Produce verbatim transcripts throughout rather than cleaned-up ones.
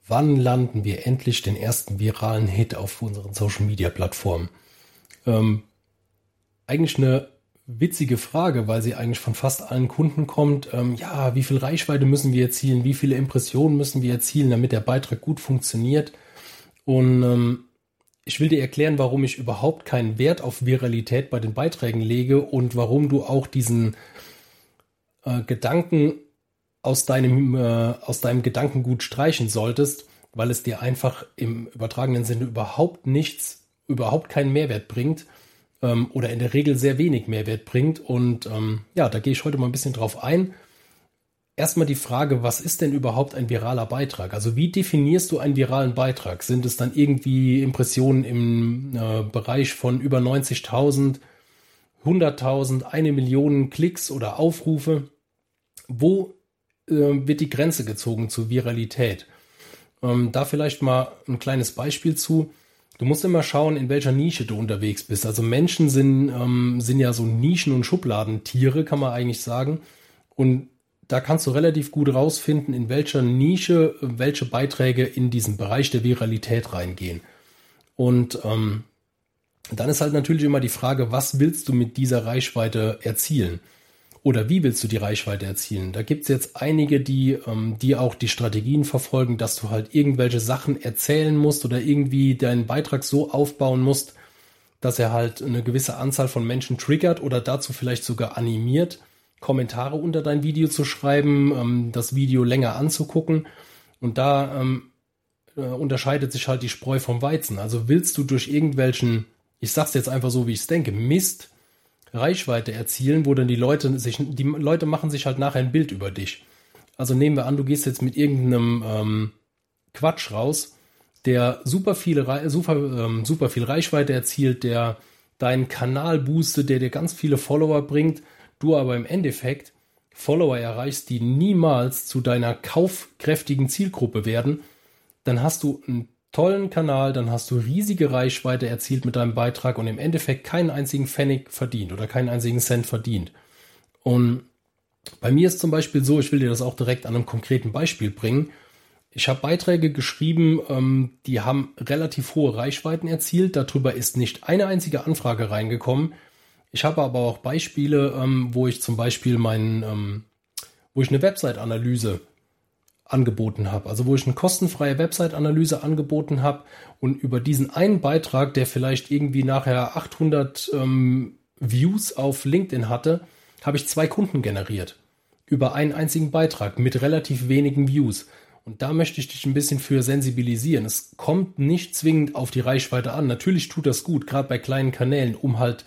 Wann landen wir endlich den ersten viralen Hit auf unseren Social-Media-Plattformen? Ähm, eigentlich eine witzige Frage, weil sie eigentlich von fast allen Kunden kommt. Ähm, ja, wie viel Reichweite müssen wir erzielen? Wie viele Impressionen müssen wir erzielen, damit der Beitrag gut funktioniert? Und ähm, ich will dir erklären, warum ich überhaupt keinen Wert auf Viralität bei den Beiträgen lege und warum du auch diesen äh, Gedanken aus deinem, äh, aus deinem Gedankengut streichen solltest, weil es dir einfach im übertragenen Sinne überhaupt nichts, überhaupt keinen Mehrwert bringt ähm, oder in der Regel sehr wenig Mehrwert bringt. Und ähm, ja, da gehe ich heute mal ein bisschen drauf ein. Erstmal die Frage, was ist denn überhaupt ein viraler Beitrag? Also wie definierst du einen viralen Beitrag? Sind es dann irgendwie Impressionen im äh, Bereich von über neunzigtausend, hunderttausend, eine Million Klicks oder Aufrufe? Wo wird die Grenze gezogen zur Viralität? Ähm, da vielleicht mal ein kleines Beispiel zu. Du musst immer schauen, in welcher Nische du unterwegs bist. Also Menschen sind, ähm, sind ja so Nischen- und Schubladentiere, kann man eigentlich sagen. Und da kannst du relativ gut rausfinden, in welcher Nische welche Beiträge in diesen Bereich der Viralität reingehen. Und ähm, dann ist halt natürlich immer die Frage, was willst du mit dieser Reichweite erzielen? Oder wie willst du die Reichweite erzielen? Da gibt es jetzt einige, die, ähm, die auch die Strategien verfolgen, dass du halt irgendwelche Sachen erzählen musst oder irgendwie deinen Beitrag so aufbauen musst, dass er halt eine gewisse Anzahl von Menschen triggert oder dazu vielleicht sogar animiert, Kommentare unter dein Video zu schreiben, ähm, das Video länger anzugucken. Und da ähm, äh, unterscheidet sich halt die Spreu vom Weizen. Also willst du durch irgendwelchen, ich sag's jetzt einfach so, wie ich es denke, Mist, Reichweite erzielen, wo dann die Leute sich, die Leute machen sich halt nachher ein Bild über dich. Also nehmen wir an, du gehst jetzt mit irgendeinem ähm, Quatsch raus, der super viele, super, ähm, super viel Reichweite erzielt, der deinen Kanal boostet, der dir ganz viele Follower bringt, du aber im Endeffekt Follower erreichst, die niemals zu deiner kaufkräftigen Zielgruppe werden, dann hast du einen tollen Kanal, dann hast du riesige Reichweite erzielt mit deinem Beitrag und im Endeffekt keinen einzigen Pfennig verdient oder keinen einzigen Cent verdient. Und bei mir ist zum Beispiel so, ich will dir das auch direkt an einem konkreten Beispiel bringen. Ich habe Beiträge geschrieben, ähm, die haben relativ hohe Reichweiten erzielt. Darüber ist nicht eine einzige Anfrage reingekommen. Ich habe aber auch Beispiele, ähm, wo ich zum Beispiel meinen, ähm, wo ich eine Website-Analyse angeboten habe, also wo ich eine kostenfreie Website-Analyse angeboten habe und über diesen einen Beitrag, der vielleicht irgendwie nachher achthundert ähm, Views auf LinkedIn hatte, habe ich zwei Kunden generiert. Über einen einzigen Beitrag mit relativ wenigen Views. Und da möchte ich dich ein bisschen für sensibilisieren. Es kommt nicht zwingend auf die Reichweite an. Natürlich tut das gut, gerade bei kleinen Kanälen, um halt,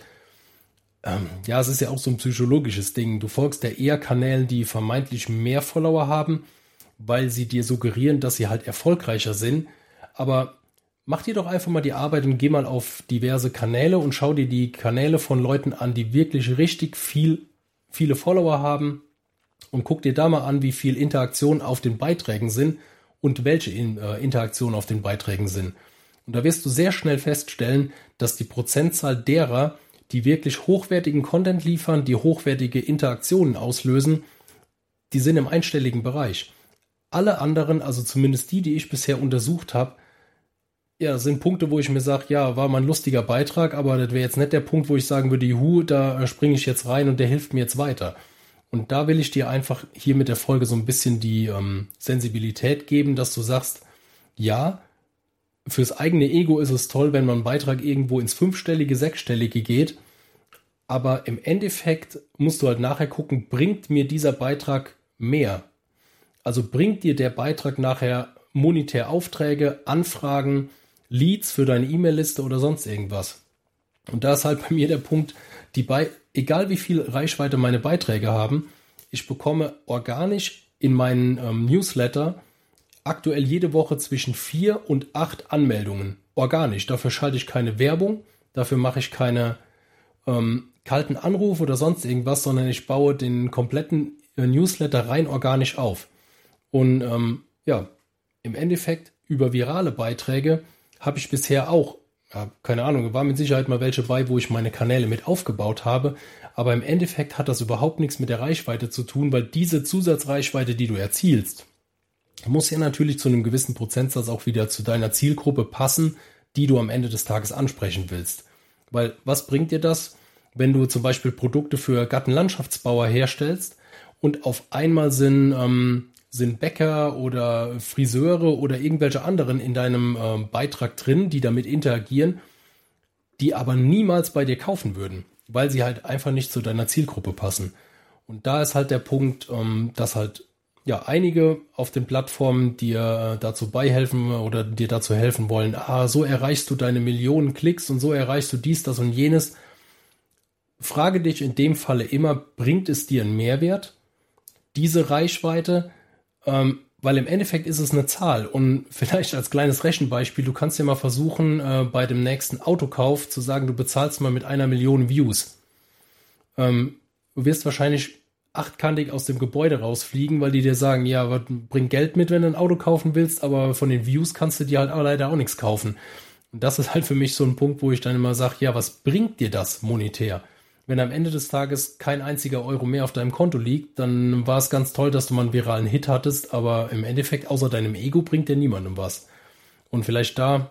ähm, ja, es ist ja auch so ein psychologisches Ding. Du folgst ja eher Kanälen, die vermeintlich mehr Follower haben, weil sie dir suggerieren, dass sie halt erfolgreicher sind. Aber mach dir doch einfach mal die Arbeit und geh mal auf diverse Kanäle und schau dir die Kanäle von Leuten an, die wirklich richtig viel, viele Follower haben und guck dir da mal an, wie viel Interaktion auf den Beiträgen sind und welche in, äh, Interaktionen auf den Beiträgen sind. Und da wirst du sehr schnell feststellen, dass die Prozentzahl derer, die wirklich hochwertigen Content liefern, die hochwertige Interaktionen auslösen, die sind im einstelligen Bereich. Alle anderen, also zumindest die, die ich bisher untersucht habe, ja, sind Punkte, wo ich mir sage, ja, war mal ein lustiger Beitrag, aber das wäre jetzt nicht der Punkt, wo ich sagen würde, juhu, da springe ich jetzt rein und der hilft mir jetzt weiter. Und da will ich dir einfach hier mit der Folge so ein bisschen die ähm, Sensibilität geben, dass du sagst, ja, fürs eigene Ego ist es toll, wenn man einen Beitrag irgendwo ins fünfstellige, sechsstellige geht, aber im Endeffekt musst du halt nachher gucken, bringt mir dieser Beitrag mehr? Also bringt dir der Beitrag nachher monetär Aufträge, Anfragen, Leads für deine E-Mail-Liste oder sonst irgendwas? Und da ist halt bei mir der Punkt, die Be- egal wie viel Reichweite meine Beiträge haben, ich bekomme organisch in meinen ähm, Newsletter aktuell jede Woche zwischen vier und acht Anmeldungen. Organisch. Dafür schalte ich keine Werbung, dafür mache ich keine ähm, kalten Anrufe oder sonst irgendwas, sondern ich baue den kompletten äh, Newsletter rein organisch auf. Und ähm, ja, im Endeffekt über virale Beiträge habe ich bisher auch, ja, keine Ahnung, war mit Sicherheit mal welche bei, wo ich meine Kanäle mit aufgebaut habe, aber im Endeffekt hat das überhaupt nichts mit der Reichweite zu tun, weil diese Zusatzreichweite, die du erzielst, muss ja natürlich zu einem gewissen Prozentsatz auch wieder zu deiner Zielgruppe passen, die du am Ende des Tages ansprechen willst. Weil was bringt dir das, wenn du zum Beispiel Produkte für Gartenlandschaftsbauer herstellst und auf einmal sind, ähm, sind Bäcker oder Friseure oder irgendwelche anderen in deinem äh, Beitrag drin, die damit interagieren, die aber niemals bei dir kaufen würden, weil sie halt einfach nicht zu deiner Zielgruppe passen. Und da ist halt der Punkt, ähm, dass halt ja einige auf den Plattformen dir äh, dazu beihelfen oder dir dazu helfen wollen, ah, so erreichst du deine Millionen Klicks und so erreichst du dies, das und jenes. Frage dich in dem Falle immer, bringt es dir einen Mehrwert, diese Reichweite? Ähm, weil im Endeffekt ist es eine Zahl und vielleicht als kleines Rechenbeispiel, du kannst ja mal versuchen, äh, bei dem nächsten Autokauf zu sagen, du bezahlst mal mit einer Million Views. Ähm, du wirst wahrscheinlich achtkantig aus dem Gebäude rausfliegen, weil die dir sagen, ja, bring Geld mit, wenn du ein Auto kaufen willst, aber von den Views kannst du dir halt auch leider auch nichts kaufen. Und das ist halt für mich so ein Punkt, wo ich dann immer sage, ja, was bringt dir das monetär? Wenn am Ende des Tages kein einziger Euro mehr auf deinem Konto liegt, dann war es ganz toll, dass du mal einen viralen Hit hattest, aber im Endeffekt außer deinem Ego bringt dir niemandem was. Und vielleicht da,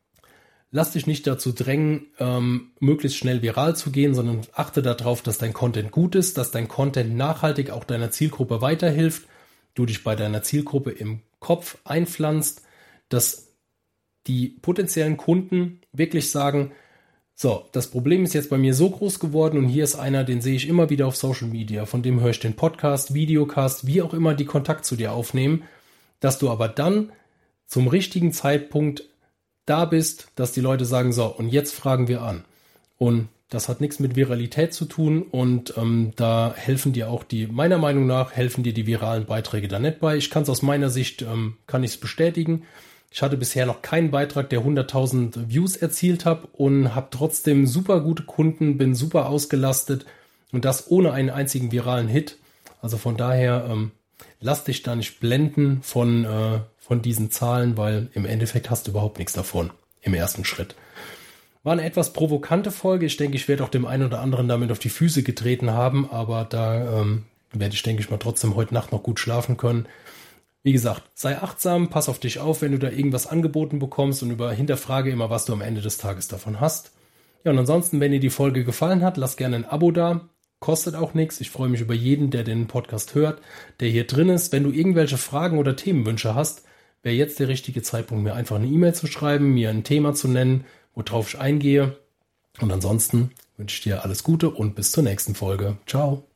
lass dich nicht dazu drängen, ähm, möglichst schnell viral zu gehen, sondern achte darauf, dass dein Content gut ist, dass dein Content nachhaltig auch deiner Zielgruppe weiterhilft, du dich bei deiner Zielgruppe im Kopf einpflanzt, dass die potenziellen Kunden wirklich sagen, so, das Problem ist jetzt bei mir so groß geworden und hier ist einer, den sehe ich immer wieder auf Social Media, von dem höre ich den Podcast, Videocast, wie auch immer die Kontakt zu dir aufnehmen, dass du aber dann zum richtigen Zeitpunkt da bist, dass die Leute sagen, so, und jetzt fragen wir an. Und das hat nichts mit Viralität zu tun und ähm, da helfen dir auch die, meiner Meinung nach, helfen dir die viralen Beiträge da nicht bei. Ich kann es aus meiner Sicht, ähm, kann ich es bestätigen. Ich hatte bisher noch keinen Beitrag, der hunderttausend Views erzielt hat und habe trotzdem super gute Kunden, bin super ausgelastet und das ohne einen einzigen viralen Hit. Also von daher, ähm, lass dich da nicht blenden von, äh, von diesen Zahlen, weil im Endeffekt hast du überhaupt nichts davon im ersten Schritt. War eine etwas provokante Folge. Ich denke, ich werde auch dem einen oder anderen damit auf die Füße getreten haben, aber da ähm, werde ich, denke ich mal, trotzdem heute Nacht noch gut schlafen können. Wie gesagt, sei achtsam, pass auf dich auf, wenn du da irgendwas angeboten bekommst und über hinterfrage immer, was du am Ende des Tages davon hast. Ja, und ansonsten, wenn dir die Folge gefallen hat, lass gerne ein Abo da. Kostet auch nichts. Ich freue mich über jeden, der den Podcast hört, der hier drin ist. Wenn du irgendwelche Fragen oder Themenwünsche hast, wäre jetzt der richtige Zeitpunkt, mir einfach eine E-Mail zu schreiben, mir ein Thema zu nennen, worauf ich eingehe. Und ansonsten wünsche ich dir alles Gute und bis zur nächsten Folge. Ciao.